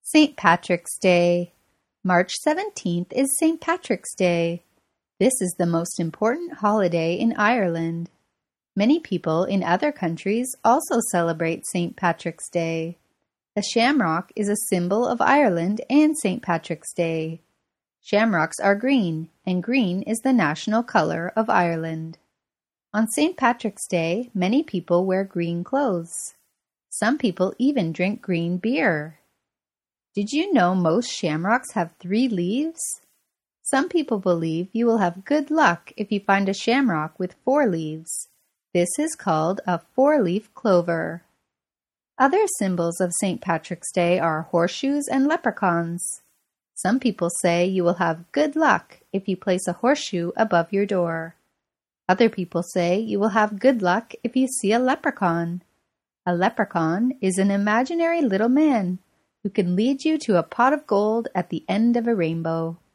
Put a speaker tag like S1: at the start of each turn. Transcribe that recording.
S1: St. Patrick's Day. March 17th is St. Patrick's Day. This is the most important holiday in Ireland. Many people in other countries also celebrate St. Patrick's Day. The shamrock is a symbol of Ireland and St. Patrick's Day. Shamrocks are green, and green is the national color of Ireland. On St. Patrick's Day, many people wear green clothes. Some people even drink green beer. Did you know most shamrocks have 3 leaves? Some people believe you will have good luck if you find a shamrock with 4 leaves. This is called a 4-leaf clover. Other symbols of St. Patrick's Day are horseshoes and leprechauns. Some people say you will have good luck if you place a horseshoe above your door. Other people say you will have good luck if you see a leprechaun. A leprechaun is an imaginary little man who can lead you to a pot of gold at the end of a rainbow.